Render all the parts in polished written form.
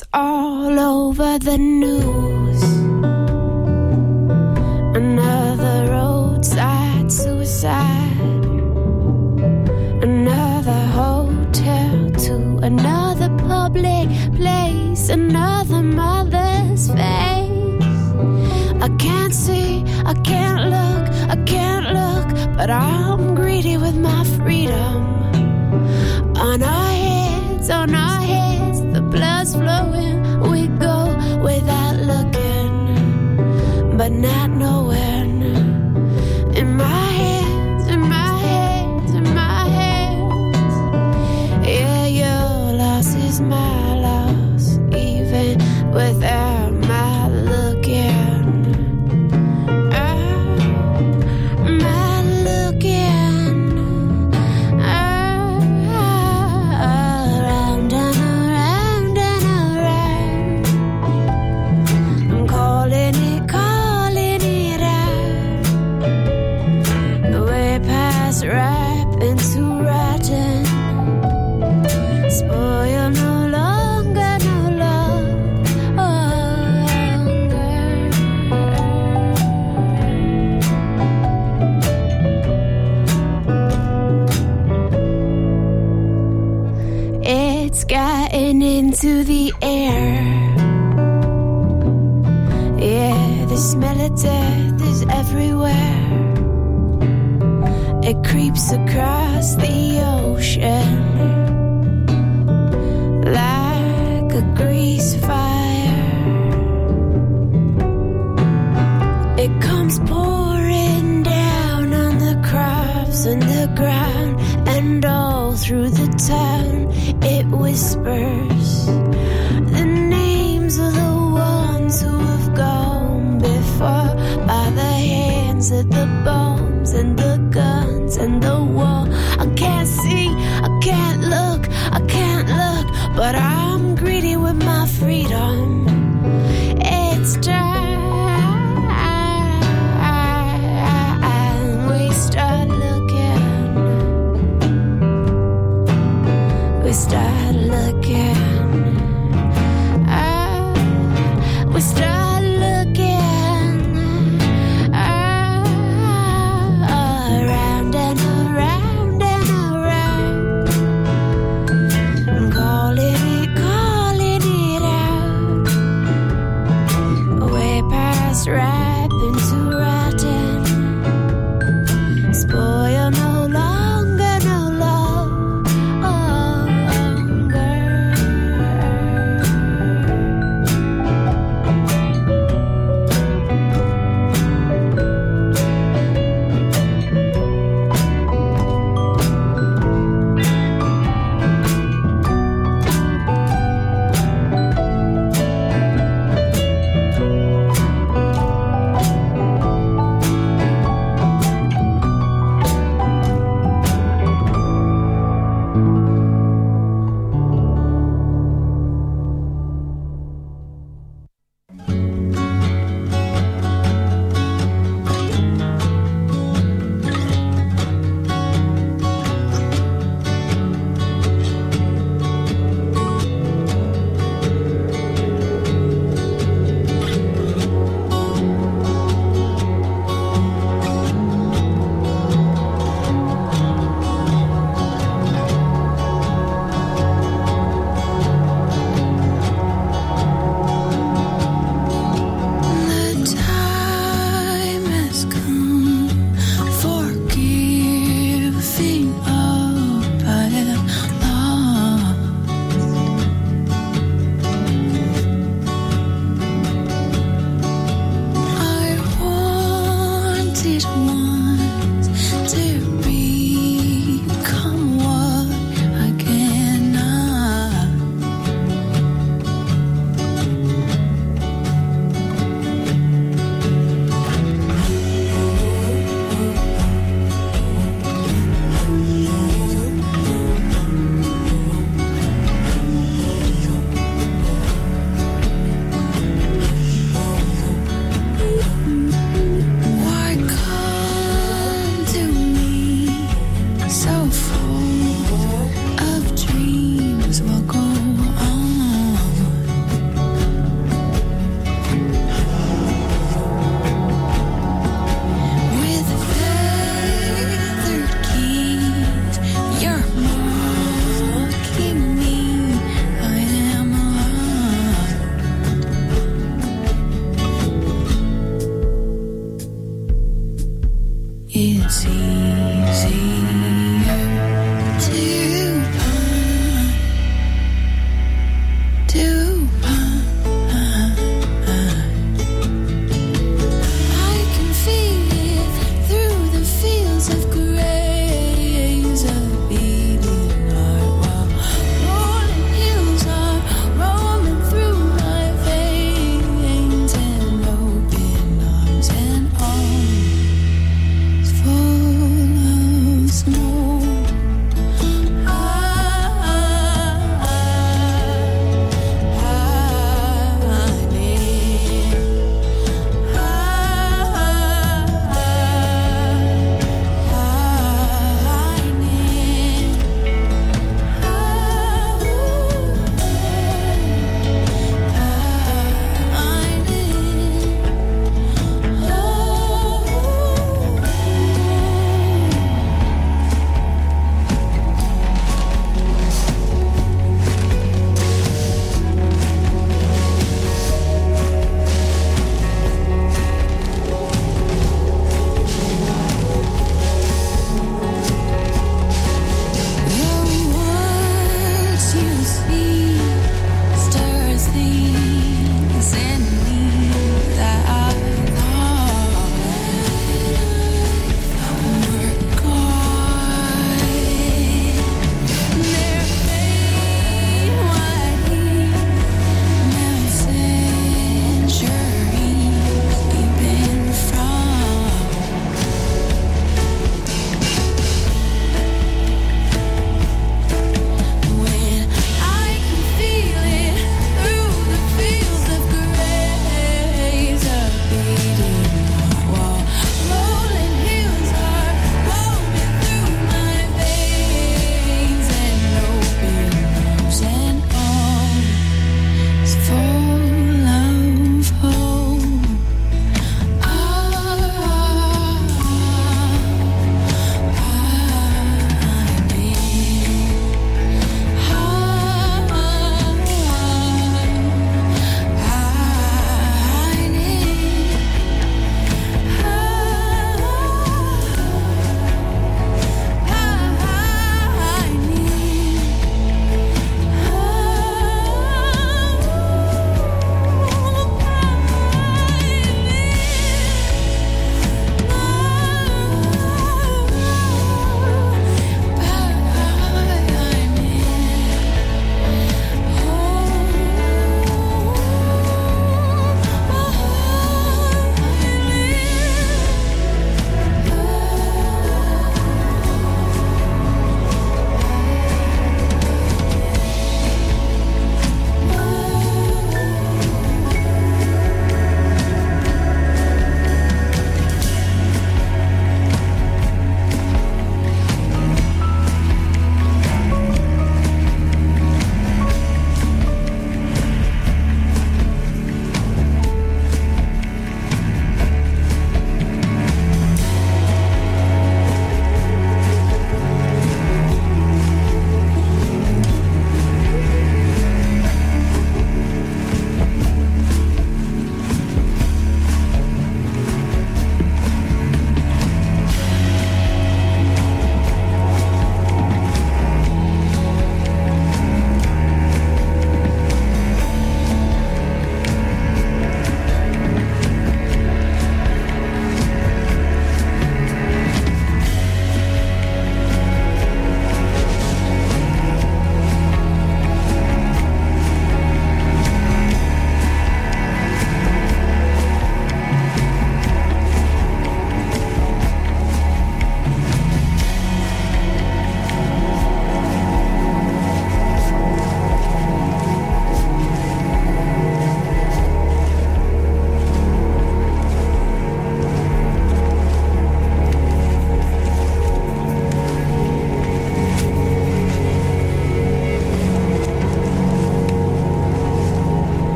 It's all over the news. Another roadside suicide. Another hotel to another public place. Another mother's face. I can't see, I can't look, but I'm greedy with my freedom. On our heads, the blood's flowing. We go without looking, but not knowing. In my hands, in my hands, in my hands. Yeah, your loss is my loss, even without my looking. Into the air. Yeah, the smell of death is everywhere. It creeps across the ocean like a grease fire. It comes pouring down on the crops and the ground and all through the town. It whispers the names of the ones who have gone before, by the hands of the bombs and the guns and the war. I can't see, I can't look, but I'm greedy with my freedom. It's time we start looking. We start looking. We start looking around and around and around. I'm calling it out. Way past ripe into rotten. Spoil no longer, no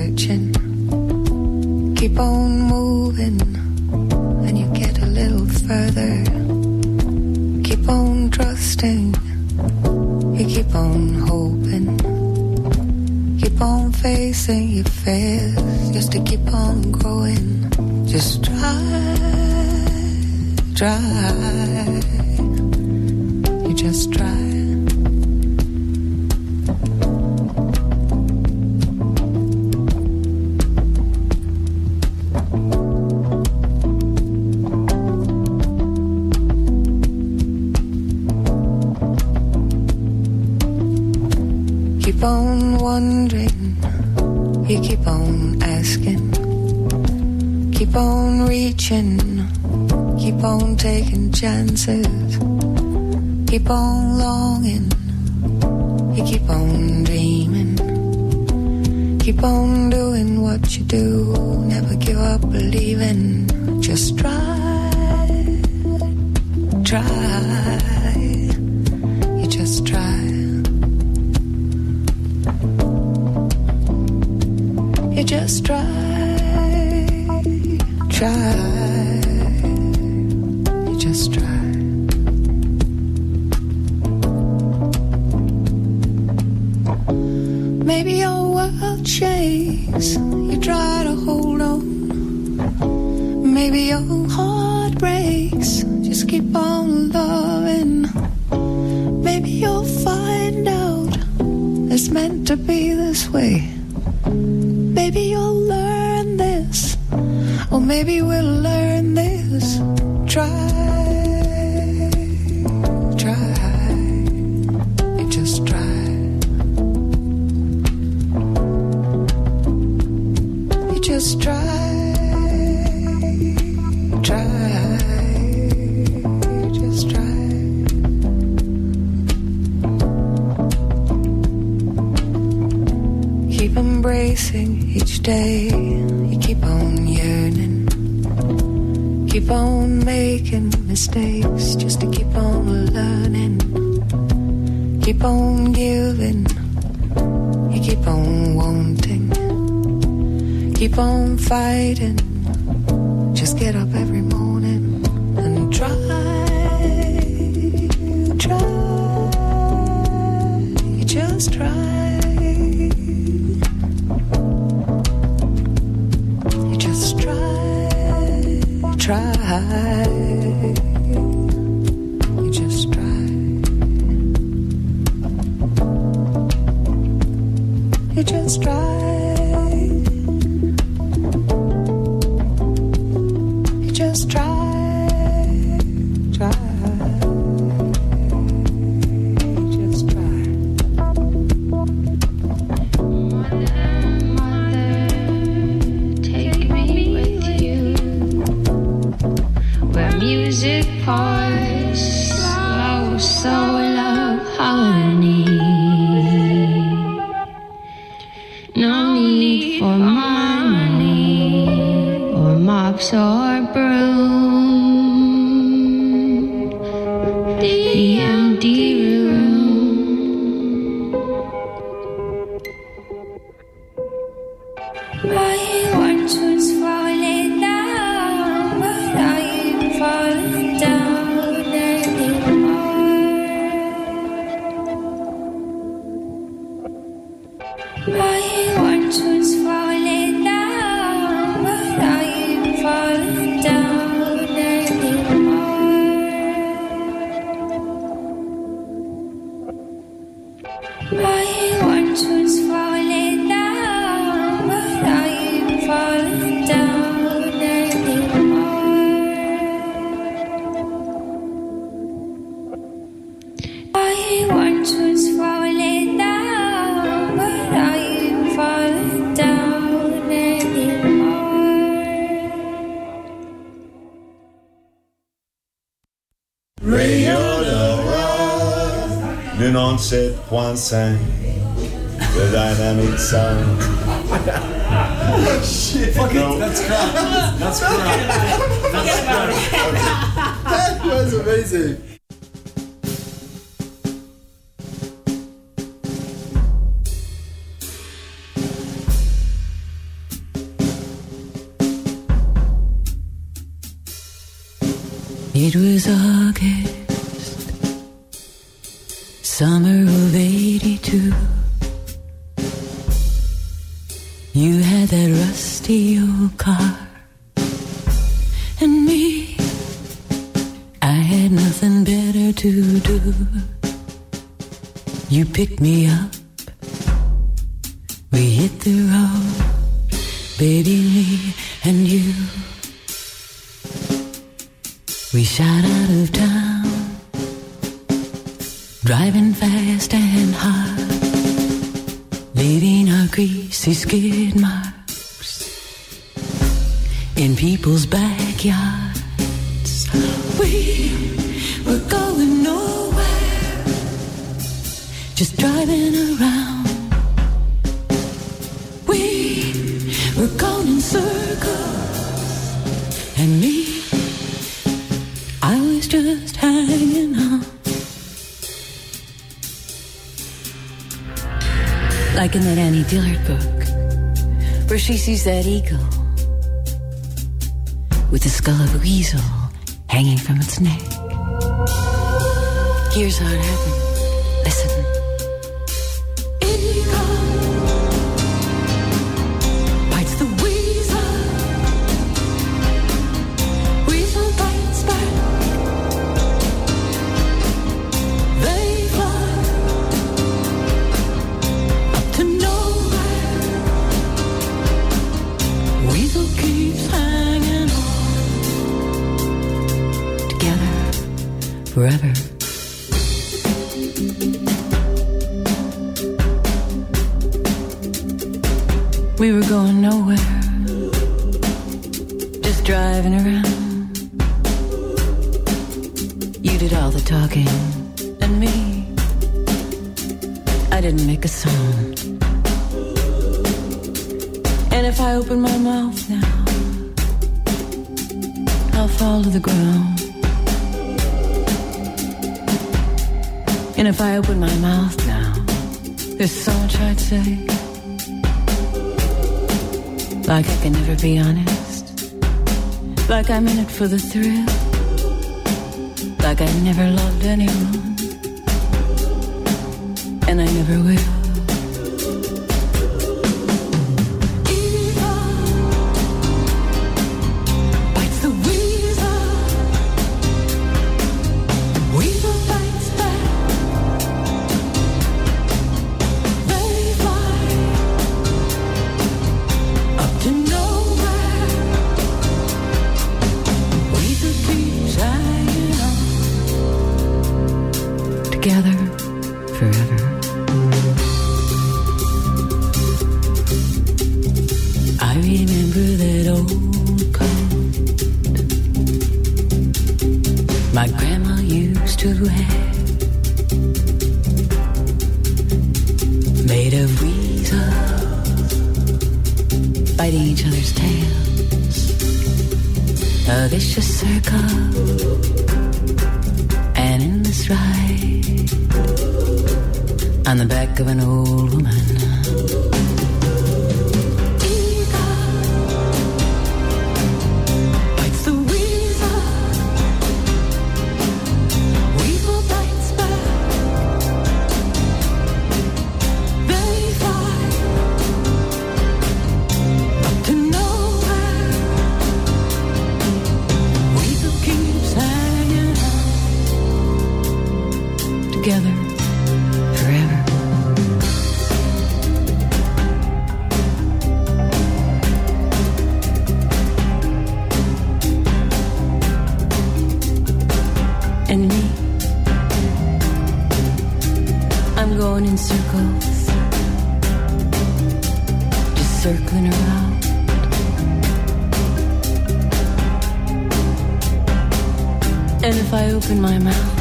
searching, keep on moving, and you get a little further. Keep on trusting, you keep on hoping, keep on facing your fears, just to keep on growing. Just try, you just try. Keep on wondering, you keep on asking, keep on reaching, keep on taking chances, keep on longing, you keep on dreaming, keep on doing what you do, never give up believing, just try, you just try. You just try, you just try. Maybe your world shakes, you try to hold on. Maybe your heart breaks, just keep on loving. Maybe you'll find out it's meant to be this way. Maybe you'll learn this, or maybe we'll learn this. Try, you just try. You just try, you just try. Keep embracing each day, you keep on yearning, keep on making mistakes, just to keep on learning, keep on giving, you keep on wanting, keep on fighting, just get up every morning and try, you just try. Try, you just try, you just try, you just try, you just try. Music pours, slow soul of harmony. No need for money or mops or broom. The empty room. I once was falling down, but I ain't falling down anymore. I once was falling down, but I ain't falling down anymore. I once was falling down, but I ain't falling down anymore. I once was falling down, but I ain't falling down anymore. Radio de Rock 97.5 The Dynamic Sound. Shit. Fuck it. That's crap. That's crap. That's crap. That was amazing. It was August, summer of '82. You had that rusty old car, and me, I had nothing better to do. You picked me up, we hit the road, baby, me and you. We shot out of town, driving fast and hard, leaving our greasy skid marks in people's backyards. We were going nowhere, just driving around. We were going in circles, and me, I was just hanging on. Like in that Annie Dillard book, where she sees that eagle with the skull of a weasel hanging from its neck. Here's how it happened. Listen. Eagle bites the weasel. Weasel bites back. They fly up to nowhere. Weasel keeps hanging on. Together forever. We were going nowhere, just driving around. You did all the talking, and me, I didn't make a sound. And if I open my mouth now, I'll fall to the ground. And if I open my mouth now, there's so much I'd say. Like I can never be honest. Like I'm in it for the thrill. Like I never loved anyone. And I never will. Together forever. I remember that old coat my grandma used to wear, made of weasels biting each other's tails, a vicious circle. And in this ride, on the back of an old woman, together forever. And me, I'm going in circles, just circling around. And if I open my mouth,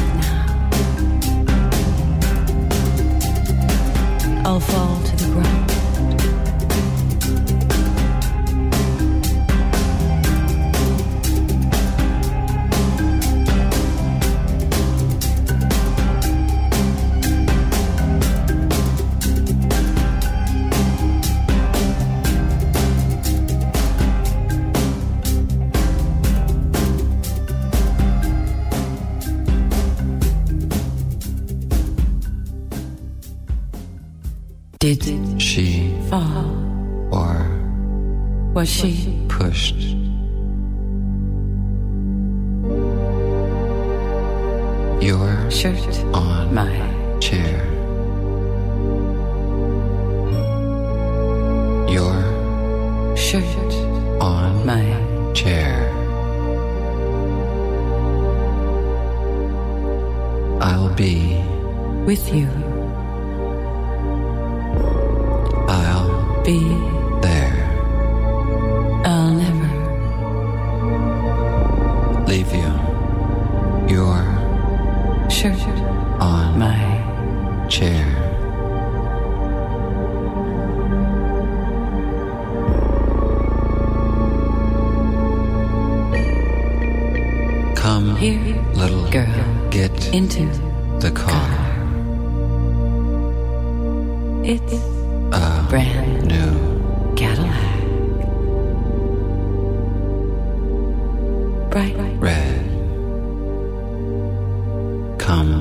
I'll fall to the ground. Was she pushed your shirt on my chair? Your shirt on my chair. I'll be with you. I'll Be there. I'll never Leave you. Your shirt on my chair. Come, here, little girl, get into the car. It's A brand new Cadillac, bright red. Come